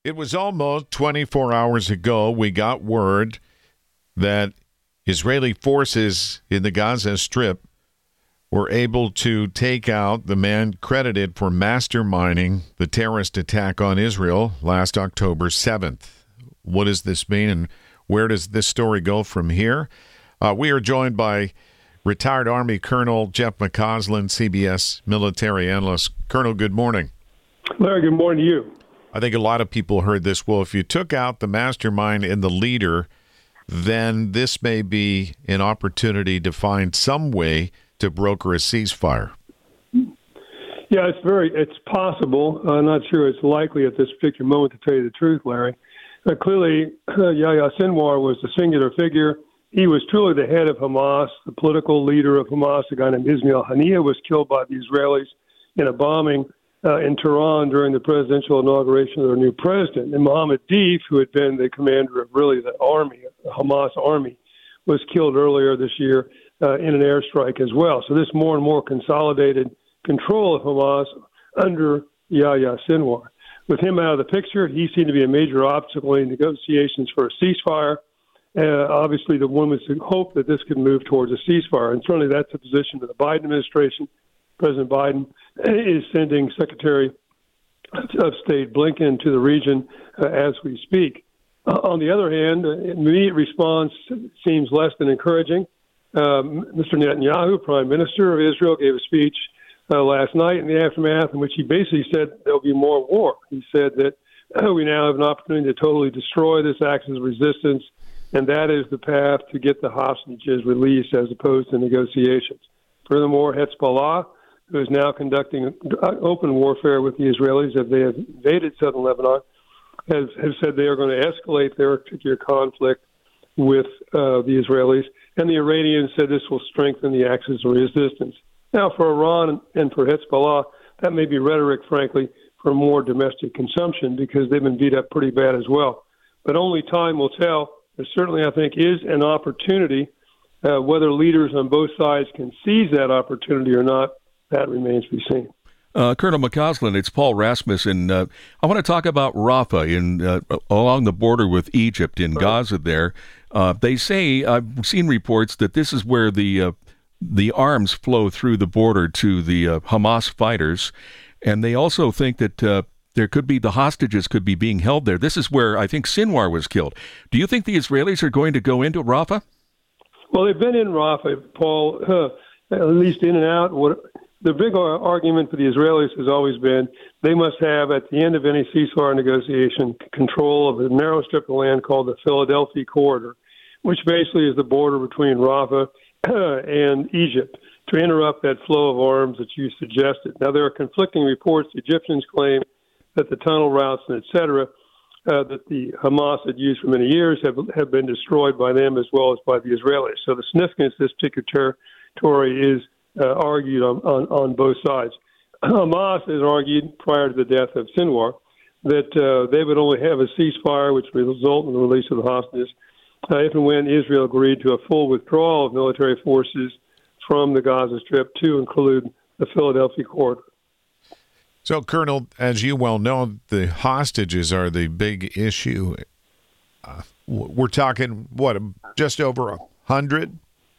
It was almost 24 hours ago we got word that Israeli forces in the Gaza Strip were able to take out the man credited for masterminding the terrorist attack on Israel last October 7th. What does this mean, and where does this story go from here? We are joined by retired Army Colonel Jeff McCausland, CBS military analyst. Colonel, good morning. Larry, good morning to you. I think a lot of people heard this. Well, if you took out the mastermind and the leader, then this may be an opportunity to find some way to broker a ceasefire. Yeah, it's possible. I'm not sure it's likely at this particular moment, to tell you the truth, Larry. Clearly, Yahya Sinwar was the singular figure. He was truly the head of Hamas, the political leader of Hamas. A guy named Ismail Haniyeh was killed by the Israelis in a bombing in Tehran during the presidential inauguration of their new president. And Mohammed Deif, who had been the commander of really the army, the Hamas army, was killed earlier this year in an airstrike as well. So this more and more consolidated control of Hamas under Yahya Sinwar. With him out of the picture, he seemed to be a major obstacle in negotiations for a ceasefire. Obviously, the one was to hope that this could move towards a ceasefire. And certainly that's the position of the Biden administration. President Biden is sending Secretary of State Blinken to the region as we speak. On the other hand, immediate response seems less than encouraging. Mr. Netanyahu, Prime Minister of Israel, gave a speech last night in the aftermath in which he basically said there'll be more war. He said that we now have an opportunity to totally destroy this axis of resistance, and that is the path to get the hostages released as opposed to negotiations. Furthermore, Hezbollah, who is now conducting open warfare with the Israelis as they have invaded southern Lebanon, has said they are going to escalate their particular conflict with the Israelis, and the Iranians said this will strengthen the axis of resistance. Now, for Iran and for Hezbollah, that may be rhetoric, frankly, for more domestic consumption because they've been beat up pretty bad as well. But only time will tell. There certainly, I think, is an opportunity. Whether leaders on both sides can seize that opportunity or not, that remains to be seen. Colonel McCausland, it's Paul Rasmussen. I want to talk about Rafah along the border with Egypt in Gaza there. They say, I've seen reports that this is where the arms flow through the border to the Hamas fighters, and they also think that there could be the hostages could be being held there. This is where I think Sinwar was killed. Do you think the Israelis are going to go into Rafah? Well, they've been in Rafah, Paul, at least in and out. The big argument for the Israelis has always been they must have, at the end of any ceasefire negotiation, control of a narrow strip of land called the Philadelphia Corridor, which basically is the border between Rafah and Egypt, to interrupt that flow of arms that you suggested. Now, there are conflicting reports. The Egyptians claim that the tunnel routes and et cetera that the Hamas had used for many years have been destroyed by them as well as by the Israelis. So the significance of this particular territory is argued on both sides. Hamas has argued prior to the death of Sinwar that they would only have a ceasefire which would result in the release of the hostages if and when Israel agreed to a full withdrawal of military forces from the Gaza Strip to include the Philadelphia Corridor. So, Colonel, as you well know, the hostages are the big issue. We're talking, just over 100?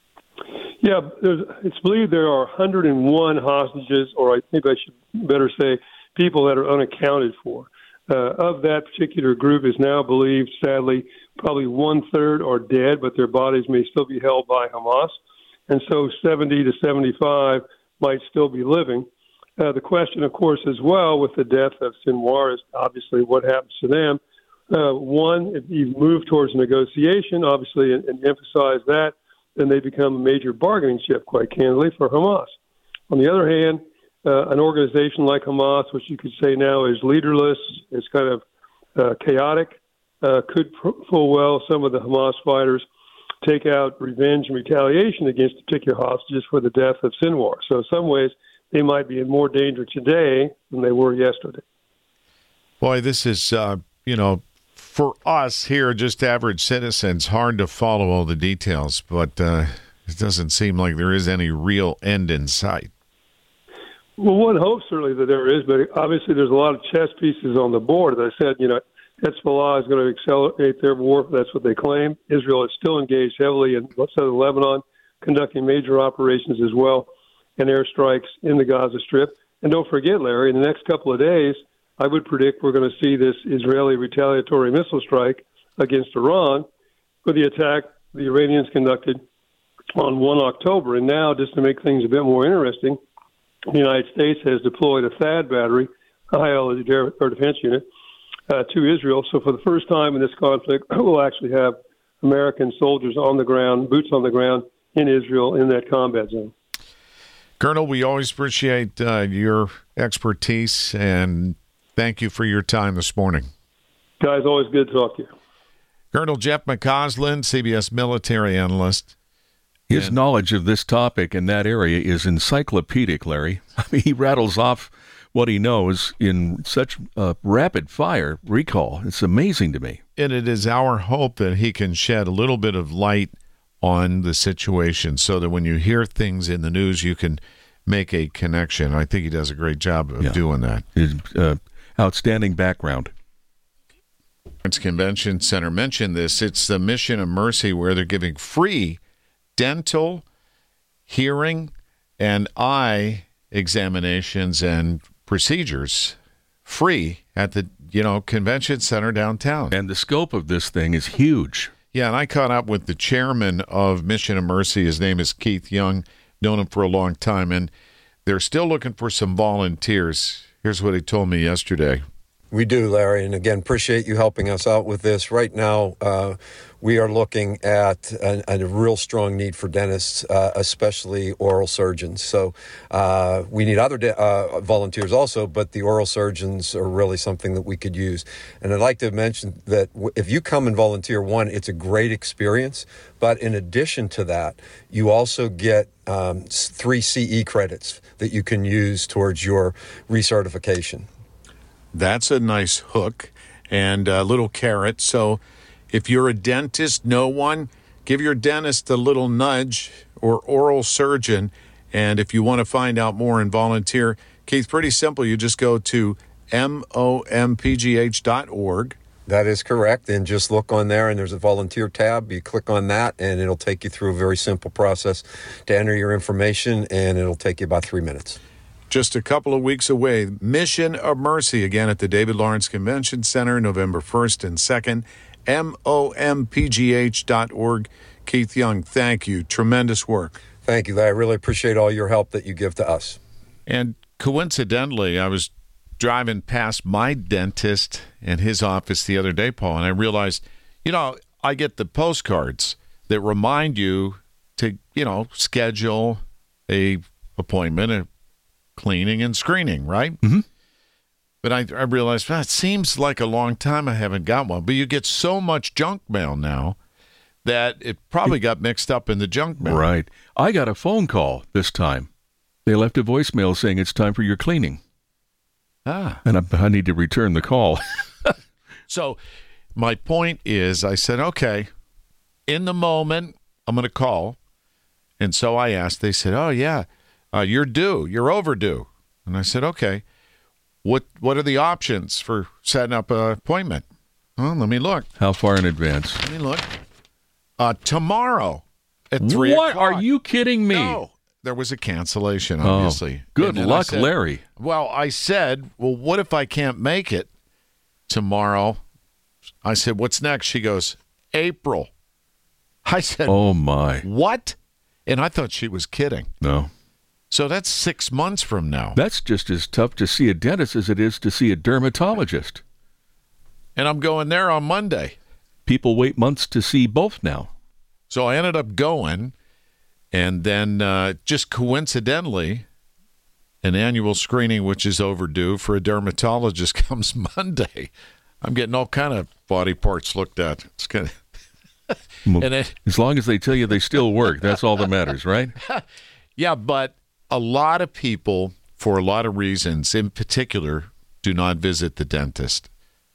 Yeah, it's believed there are 101 hostages, or maybe I should better say people that are unaccounted for. Of that particular group is now believed, sadly, probably 1/3 are dead, but their bodies may still be held by Hamas. And so 70 to 75 might still be living. The question, of course, as well, with the death of Sinwar is obviously what happens to them. One, if you move towards negotiation, obviously, and emphasize that, then they become a major bargaining chip, quite candidly, for Hamas. On the other hand, an organization like Hamas, which you could say now is leaderless, is kind of chaotic, could full well some of the Hamas fighters take out revenge and retaliation against particular hostages for the death of Sinwar. So in some ways, they might be in more danger today than they were yesterday. Boy, this is, for us here, just average citizens, hard to follow all the details, but it doesn't seem like there is any real end in sight. Well, one hopes certainly that there is, but obviously there's a lot of chess pieces on the board. As I said, Hezbollah is going to accelerate their war. That's what they claim. Israel is still engaged heavily in southern Lebanon, conducting major operations as well, and airstrikes in the Gaza Strip. And don't forget, Larry, in the next couple of days, I would predict we're going to see this Israeli retaliatory missile strike against Iran for the attack the Iranians conducted on 1 October. And now, just to make things a bit more interesting, the United States has deployed a THAAD battery, a high-altitude air defense unit, to Israel. So for the first time in this conflict, we'll actually have American soldiers on the ground, boots on the ground in Israel in that combat zone. Colonel, we always appreciate your expertise, and thank you for your time this morning. Guys, always good to talk to you. Colonel Jeff McCausland, CBS military analyst. His knowledge of this topic in that area is encyclopedic, Larry. I mean, he rattles off what he knows in such rapid fire recall. It's amazing to me. And it is our hope that he can shed a little bit of light on the situation so that when you hear things in the news, you can make a connection. I think he does a great job of doing that. His outstanding background. Convention Center mentioned this. It's the Mission of Mercy where they're giving free dental, hearing, and eye examinations and procedures free at the convention center downtown. And the scope of this thing is huge. Yeah, and I caught up with the chairman of Mission of Mercy. His name is Keith Young. Known him for a long time, and they're still looking for some volunteers. Here's what he told me yesterday. We do, Larry, and again, appreciate you helping us out with this. Right now, we are looking at a real strong need for dentists, especially oral surgeons. So we need other volunteers also, but the oral surgeons are really something that we could use. And I'd like to mention that if you come and volunteer, one, it's a great experience. But in addition to that, you also get 3 CE credits that you can use towards your recertification. That's a nice hook and a little carrot. So if you're a dentist, give your dentist a little nudge, or oral surgeon. And if you want to find out more and volunteer, Keith, pretty simple. You just go to mompgh.org. That is correct. And just look on there, and there's a volunteer tab. You click on that, and it'll take you through a very simple process to enter your information, and it'll take you about 3 minutes. Just a couple of weeks away. Mission of Mercy, again at the David Lawrence Convention Center, November 1st and 2nd, mompgh.org. Keith Young, thank you. Tremendous work. Thank you, Larry. I really appreciate all your help that you give to us. And coincidentally, I was driving past my dentist and his office the other day, Paul, and I realized, I get the postcards that remind you to, schedule a appointment, a cleaning and screening, right? Mm-hmm. But I realized, it seems like a long time I haven't got one. But you get so much junk mail now that it probably got mixed up in the junk mail. Right. I got a phone call this time. They left a voicemail saying it's time for your cleaning. And I need to return the call. So my point is, I said, okay, in the moment, I'm going to call. And so I asked, they said, oh, yeah. You're due. You're overdue. And I said, okay, what are the options for setting up an appointment? Well, let me look. How far in advance? Let me look. Tomorrow at 3 What? o'clock. Are you kidding me? No. There was a cancellation, obviously. Good luck, said, Larry. Well, I said, what if I can't make it tomorrow? I said, what's next? She goes, April. I said, oh, my. What? And I thought she was kidding. No. So that's 6 months from now. That's just as tough to see a dentist as it is to see a dermatologist. And I'm going there on Monday. People wait months to see both now. So I ended up going, and then just coincidentally, an annual screening, which is overdue for a dermatologist, comes Monday. I'm getting all kind of body parts looked at. It's kind of... as long as they tell you they still work, that's all that matters, right? Yeah, but a lot of people, for a lot of reasons, in particular, do not visit the dentist.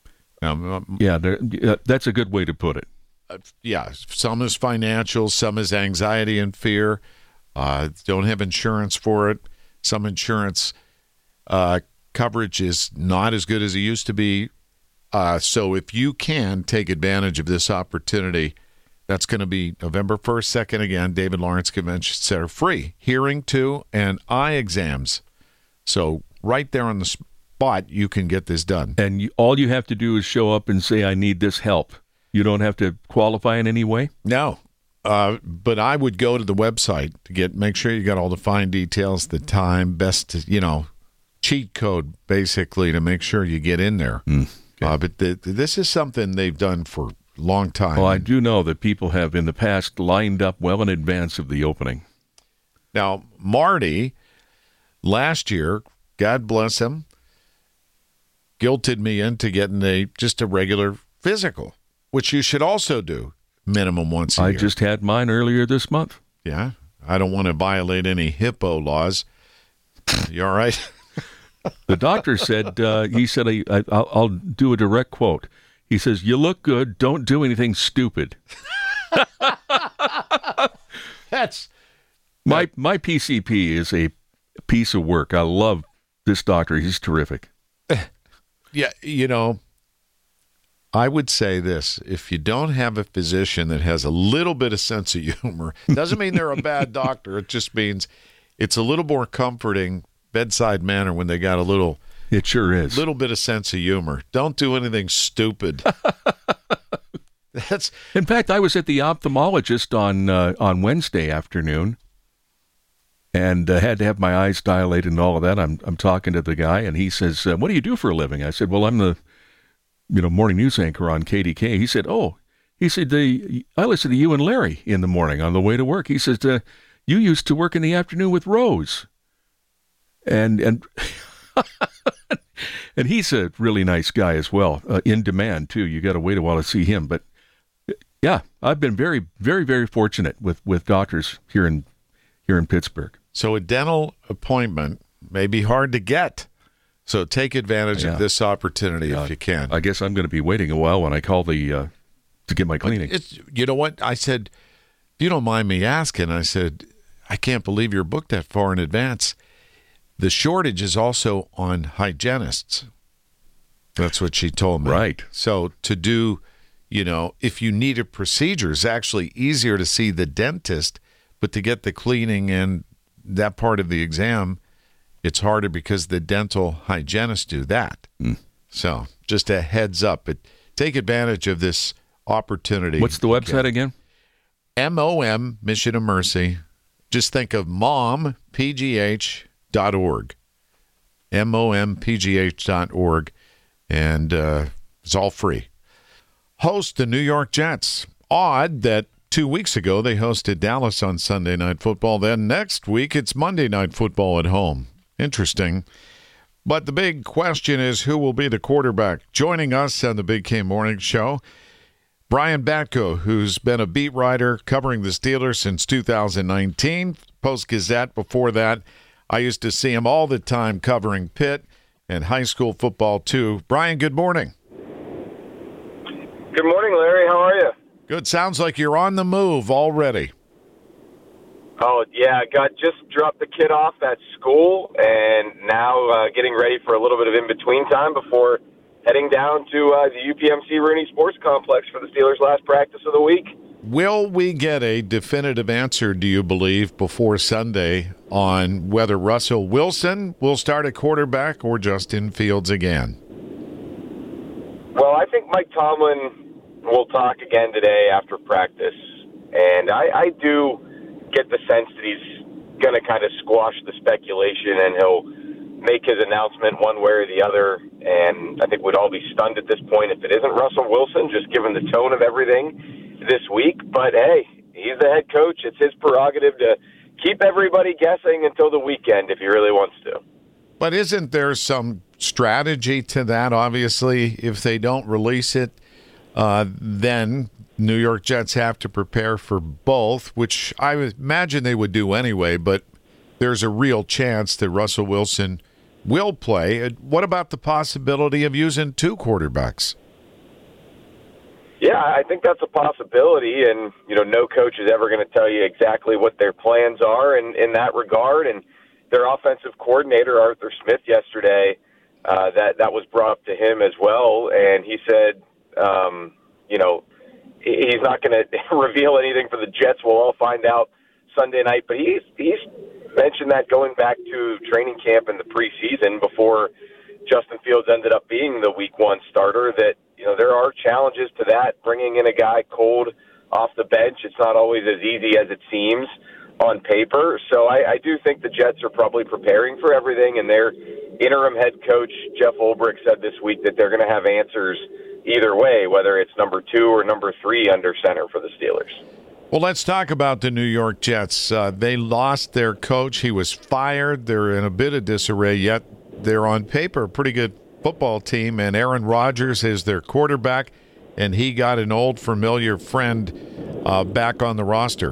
That's a good way to put it. Some is financial, some is anxiety and fear. Don't have insurance for it. Some insurance coverage is not as good as it used to be. So if you can take advantage of this opportunity, that's going to be November 1st, 2nd again, David Lawrence Convention Center, free hearing to and eye exams. So right there on the spot, you can get this done. And all you have to do is show up and say, I need this help. You don't have to qualify in any way? No. But I would go to the website to make sure you got all the fine details, the time, best, cheat code, basically, to make sure you get in there. Okay. But this is something they've done for a long time. Well, I do know that people have in the past lined up well in advance of the opening. Now, Marty, last year, God bless him, guilted me into getting just a regular physical, which you should also do minimum once a year. I just had mine earlier this month. Yeah. I don't want to violate any HIPAA laws. You all right? The doctor said, I'll do a direct quote. He says, you look good. Don't do anything stupid. That's my PCP is a piece of work. I love this doctor. He's terrific. Yeah. I would say this: if you don't have a physician that has a little bit of sense of humor, doesn't mean they're a bad doctor. It just means it's a little more comforting bedside manner when they got a little. It sure is. Little bit of sense of humor. Don't do anything stupid. In fact, I was at the ophthalmologist on Wednesday afternoon, and had to have my eyes dilated and all of that. I'm talking to the guy, and he says, "What do you do for a living?" I said, "Well, I'm the morning news anchor on KDK." He said, I listen to you and Larry in the morning on the way to work. He says, you used to work in the afternoon with Rose. And and he's a really nice guy as well, in demand too. You got to wait a while to see him. But yeah, I've been very, very, very fortunate with doctors here in Pittsburgh. So a dental appointment may be hard to get. So take advantage of this opportunity if you can. I guess I'm going to be waiting a while when I call to get my cleaning. You know what? I said, if you don't mind me asking, I said, I can't believe you're booked that far in advance. The shortage is also on hygienists. That's what she told me. Right. So to do, if you need a procedure, it's actually easier to see the dentist, but to get the cleaning and that part of the exam, it's harder because the dental hygienists do that. So just a heads up. But take advantage of this opportunity. What's the website again? MOM, Mission of Mercy. Just think of mompgh.org. mompgh.org. And it's all free. Host the New York Jets. Odd that 2 weeks ago they hosted Dallas on Sunday Night Football. Then next week it's Monday Night Football at home. Interesting. But the big question is, who will be the quarterback? Joining us on the Big K Morning Show, Brian Batko, who's been a beat writer covering the Steelers since 2019, Post-Gazette. Before that, I used to see him all the time covering Pitt and high school football, too. Brian, good morning. Good morning, Larry. How are you? Good. Sounds like you're on the move already. Oh, yeah. Just dropped the kid off at school, and now getting ready for a little bit of in-between time before heading down to the UPMC Rooney Sports Complex for the Steelers' last practice of the week. Will we get a definitive answer, do you believe, before Sunday on whether Russell Wilson will start at quarterback or Justin Fields again? Well, I think Mike Tomlin will talk again today after practice, and I do get the sense that he's going to kind of squash the speculation and he'll make his announcement one way or the other. And I think we'd all be stunned at this point if it isn't Russell Wilson, just given the tone of everything this week. But, hey, he's the head coach. It's his prerogative to keep everybody guessing until the weekend if he really wants to. But isn't there some strategy to that? Obviously, if they don't release it, then New York Jets have to prepare for both, which I would imagine they would do anyway, but there's a real chance that Russell Wilson will play. What about the possibility of using two quarterbacks? Yeah, I think that's a possibility, and no coach is ever going to tell you exactly what their plans are in that regard. And their offensive coordinator, Arthur Smith, yesterday that was brought up to him as well, and he said, he's not going to reveal anything for the Jets. We'll all find out Sunday night. But he's mentioned that going back to training camp in the preseason before Justin Fields ended up being the Week 1 starter, that there are challenges to that. Bringing in a guy cold off the bench, it's not always as easy as it seems on paper. So I do think the Jets are probably preparing for everything, and their interim head coach, Jeff Ulbrich, said this week that they're going to have answers either way, whether it's number 2 or number 3 under center for the Steelers. Well, let's talk about the New York Jets. They lost their coach. He was fired. They're in a bit of disarray, yet they're on paper a pretty good football team, and Aaron Rodgers is their quarterback, and he got an old familiar friend back on the roster.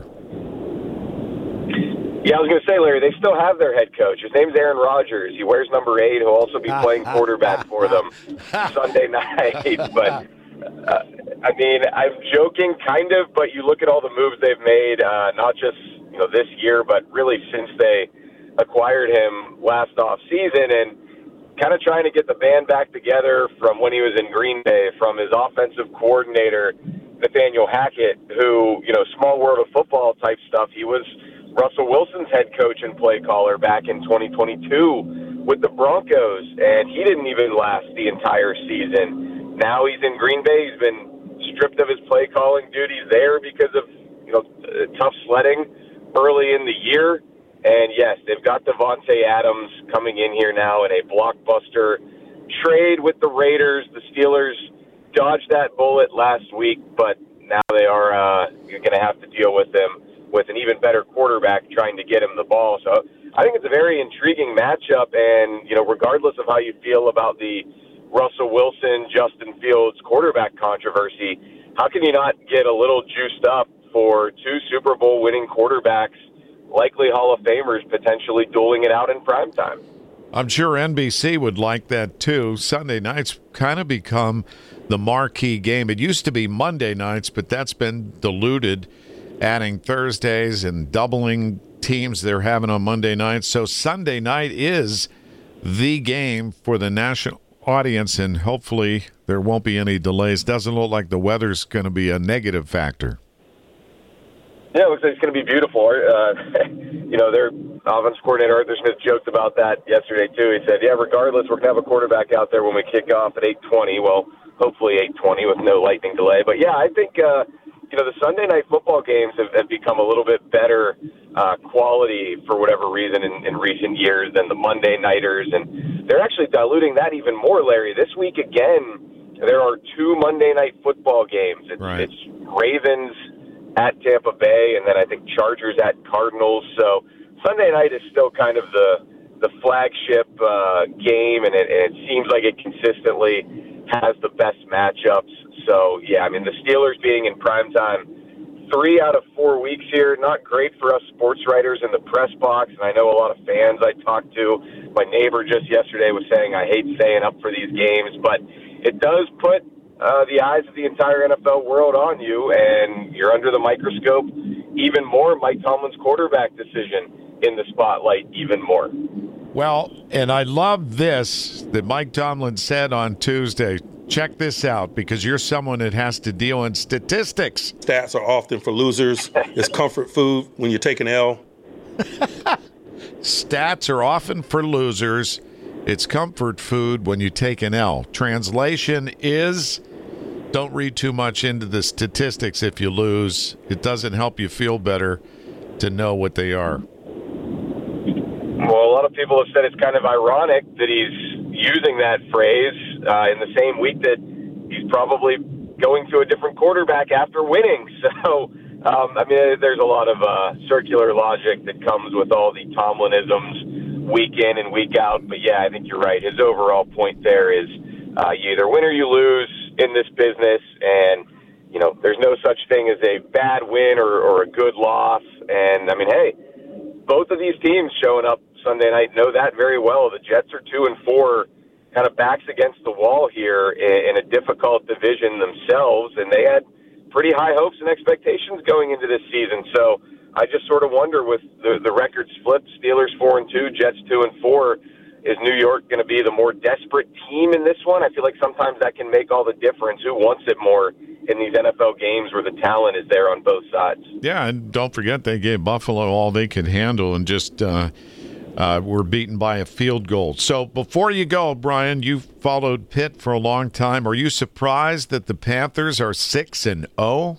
Yeah, I was going to say, Larry, they still have their head coach. His name's Aaron Rodgers. He wears number 8. He'll also be playing quarterback for them Sunday night. But, I'm joking kind of, but you look at all the moves they've made, not just this year, but really since they acquired him last offseason, and kind of trying to get the band back together from when he was in Green Bay, from his offensive coordinator, Nathaniel Hackett, who, small world of football type stuff. He was Russell Wilson's head coach and play caller back in 2022 with the Broncos, and he didn't even last the entire season. Now he's in Green Bay. He's been stripped of his play calling duties there because of tough sledding early in the year. And yes, they've got Devontae Adams coming in here now in a blockbuster trade with the Raiders. The Steelers dodged that bullet last week, but now they are going to have to deal with them with an even better quarterback trying to get him the ball. So I think it's a very intriguing matchup, and regardless of how you feel about the Russell Wilson, Justin Fields quarterback controversy, how can you not get a little juiced up for 2 Super Bowl winning quarterbacks, likely Hall of Famers, potentially dueling it out in primetime? I'm sure NBC would like that too. Sunday nights kind of become the marquee game. It used to be Monday nights, but that's been diluted, adding Thursdays and doubling teams they're having on Monday nights. So Sunday night is the game for the national audience, and hopefully there won't be any delays. Doesn't look like the weather's going to be a negative factor. Yeah, it looks like it's going to be beautiful. Their offense coordinator, Arthur Smith, joked about that yesterday, too. He said, regardless, we're going to have a quarterback out there when we kick off at 8:20. Well, hopefully 8:20 with no lightning delay. But, yeah, I think, the Sunday night football games have become a little bit better quality for whatever reason in recent years than the Monday nighters. And they're actually diluting that even more, Larry. This week, again, there are 2 Monday night football games. It's Ravens at Tampa Bay, and then I think Chargers at Cardinals. So Sunday night is still kind of the flagship game, and it seems like it consistently has the best matchups. So, yeah, the Steelers being in primetime 3 out of 4 weeks here, not great for us sports writers in the press box, and I know a lot of fans I talked to. My neighbor just yesterday was saying, I hate staying up for these games, but it does put the eyes of the entire NFL world on you, and you're under the microscope even more. Mike Tomlin's quarterback decision in the spotlight even more. Well, and I love this that Mike Tomlin said on Tuesday. Check this out, because you're someone that has to deal in statistics. Stats are often for losers. It's comfort food when you take an L. Stats are often for losers. It's comfort food when you take an L. Translation is, don't read too much into the statistics if you lose. It doesn't help you feel better to know what they are. Well, a lot of people have said it's kind of ironic that he's using that phrase in the same week that he's probably going to a different quarterback after winning. So, there's a lot of circular logic that comes with all the Tomlinisms week in and week out. But, yeah, I think you're right. His overall point there is you either win or you lose in this business. And, there's no such thing as a bad win or a good loss. And, hey, both of these teams showing up Sunday night know that very well. The Jets are 2-4, kind of backs against the wall here in a difficult division themselves, and they had pretty high hopes and expectations going into this season. So I just sort of wonder, with the records flipped, Steelers 4-2, Jets 2-4, Is New York going to be the more desperate team in this one? I feel like sometimes that can make all the difference. Who wants it more in these NFL games where the talent is there on both sides? Yeah, and don't forget they gave Buffalo all they could handle and just were beaten by a field goal. So before you go, Brian, you followed Pitt for a long time. Are you surprised that the Panthers are 6-0?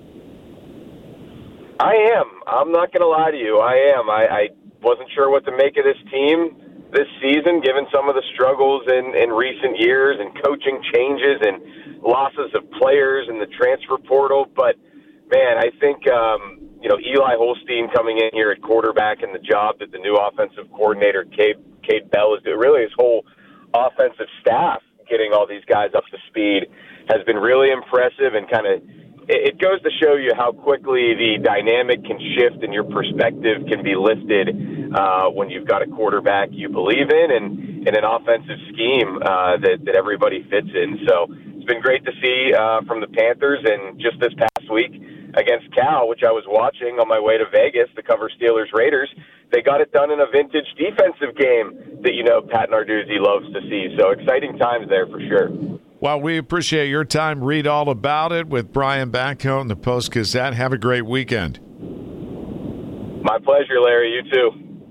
I am. I'm not going to lie to you. I am. I wasn't sure what to make of this team this season, given some of the struggles in recent years and coaching changes and losses of players in the transfer portal. But, man, I think, Eli Holstein coming in here at quarterback and the job that the new offensive coordinator, Cade Bell, is doing, really his whole offensive staff getting all these guys up to speed has been really impressive and kind of it goes to show you how quickly the dynamic can shift and your perspective can be lifted when you've got a quarterback you believe in and an offensive scheme that everybody fits in. So it's been great to see from the Panthers, and just this past week against Cal, which I was watching on my way to Vegas to cover Steelers-Raiders, they got it done in a vintage defensive game that, Pat Narduzzi loves to see. So exciting times there for sure. Well, we appreciate your time. Read all about it with Brian Backhoe in the Post-Gazette. Have a great weekend. My pleasure, Larry. You too.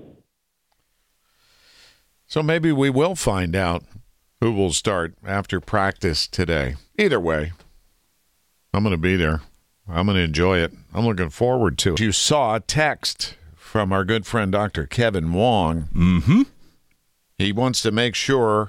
So maybe we will find out who will start after practice today. Either way, I'm going to be there. I'm going to enjoy it. I'm looking forward to it. You saw a text from our good friend Dr. Kevin Wong. Mm-hmm. He wants to make sure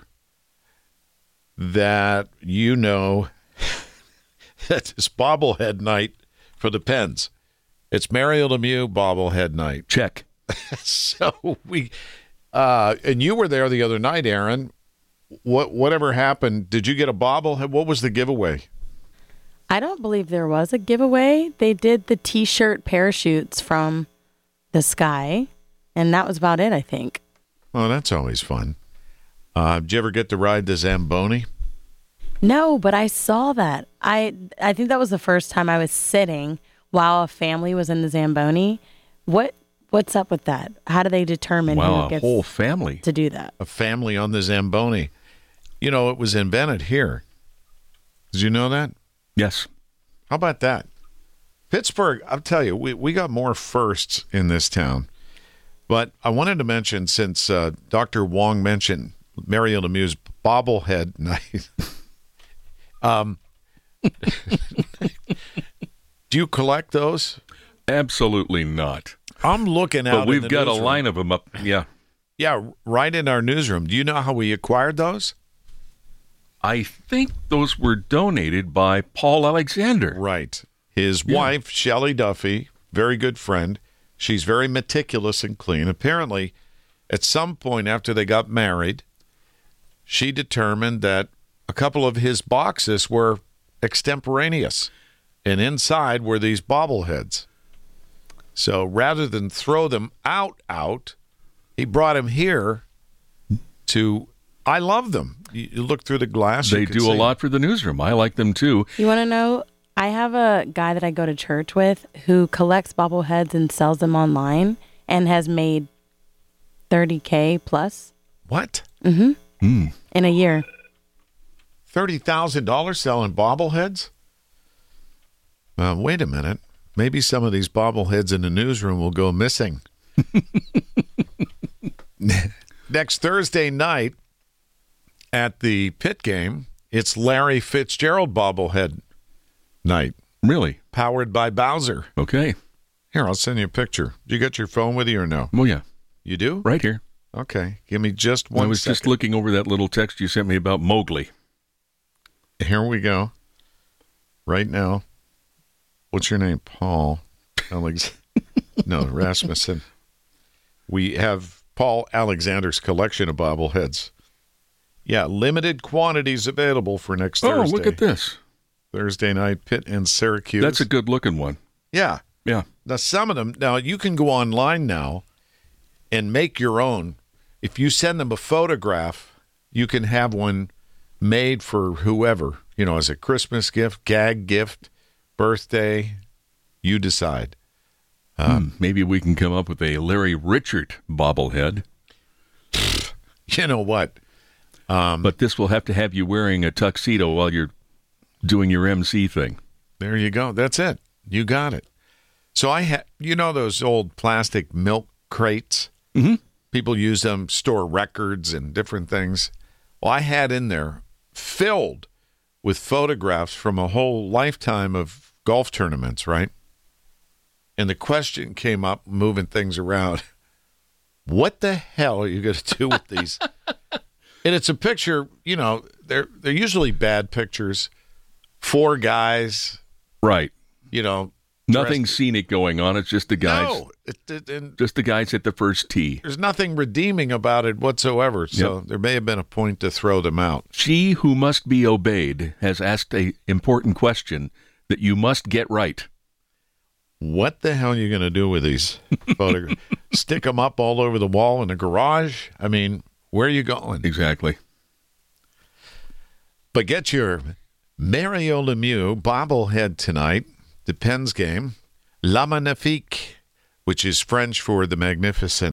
that that it's bobblehead night for the Pens. It's Mario Lemieux bobblehead night. Check. So and you were there the other night, Aaron. Whatever happened, did you get a bobblehead? What was the giveaway? I don't believe there was a giveaway. They did the T-shirt parachutes from the sky, and that was about it, I think. Oh, that's always fun. Did you ever get to ride the Zamboni? No, but I saw that. I think that was the first time I was sitting while a family was in the Zamboni. What's up with that? How do they determine who gets a whole family to do that? A family on the Zamboni. It was invented here. Did you know that? Yes. How about that? Pittsburgh, I'll tell you, we got more firsts in this town. But I wanted to mention, since Dr. Wong mentioned Mario Lemieux's bobblehead night, do you collect those? Absolutely not. I'm looking out. But we've got newsroom. A line of them up. Yeah. Yeah, right in our newsroom. Do you know how we acquired those? I think those were donated by Paul Alexander. Right. His wife, Shelley Duffy, very good friend. She's very meticulous and clean. Apparently, at some point after they got married, she determined that a couple of his boxes were extemporaneous, and inside were these bobbleheads. So rather than throw them out, he brought them here to... I love them. You look through the glass. They do a lot for the newsroom. I like them too. You want to know? I have a guy that I go to church with who collects bobbleheads and sells them online and has made $30K plus. What? Mm-hmm. In a year. $30,000 selling bobbleheads? Wait a minute. Maybe some of these bobbleheads in the newsroom will go missing. Next Thursday night, at the Pitt game, it's Larry Fitzgerald bobblehead night. Really? Powered by Bowser. Okay. Here, I'll send you a picture. Do you got your phone with you or no? Oh, yeah. You do? Right here. Okay. Give me just 1 second. I was just looking over that little text you sent me about Mowgli. Here we go. Right now. What's your name? Paul. Rasmussen. We have Paul Alexander's collection of bobbleheads. Yeah, limited quantities available for next Thursday. Oh, look at this. Thursday night, Pitt and Syracuse. That's a good-looking one. Yeah. Yeah. Now, some of them, you can go online now and make your own. If you send them a photograph, you can have one made for whoever, as a Christmas gift, gag gift, birthday. You decide. Maybe we can come up with a Larry Richert bobblehead. you know what? But this will have to have you wearing a tuxedo while you're doing your MC thing. There you go. That's it. You got it. So I had, those old plastic milk crates? Mm-hmm. People use them, store records and different things. Well, I had in there filled with photographs from a whole lifetime of golf tournaments, right? And the question came up, moving things around. What the hell are you going to do with these? And it's a picture, they're usually bad pictures. 4 guys. Right. Nothing dressed. Scenic going on. It's just the guys. No. Just the guys at the first tee. There's nothing redeeming about it whatsoever. So There may have been a point to throw them out. She who must be obeyed has asked an important question that you must get right. What the hell are you going to do with these photographs? Stick them up all over the wall in the garage? I mean, where are you going? Exactly. But get your Mario Lemieux bobblehead tonight, the Pens game, La Magnifique, which is French for the Magnificent.